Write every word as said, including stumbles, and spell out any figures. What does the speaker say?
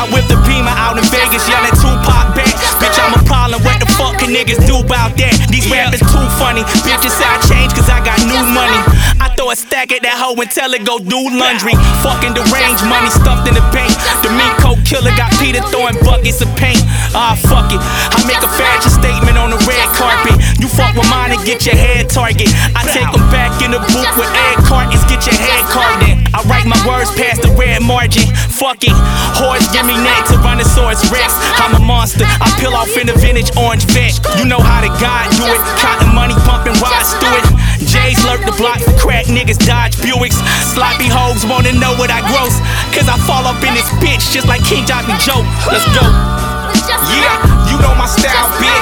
I whip the Beamer out in Vegas, yelling Tupac back. Bitch, I'm a problem, what the fuck can niggas do about that? These rappers too funny, bitches say I changed cause I got new money. I throw a stack at that hoe and tell her go do laundry. Fucking deranged money stuffed in the bank. The meat coat killer got Peter throwing buckets of paint. Ah, fuck it, I make a fashion statement on the red carpet. You fuck with mine and get your head target. I take them back in the booth with egg cartons, get your head carved in. I write my words past the red margin. Fuck it, horse give me neck Tyrannosaurus Rex. I'm a monster, I peel off in the vintage orange vet. You know how the God do it, counting money, pumping rides through it. J's lurk the block for crack, niggas dodge Buicks. Sloppy hoes wanna know what I gross, cause I fall up in this bitch just like King Johnny Joe. Let's go. Yeah, you know my style, bitch.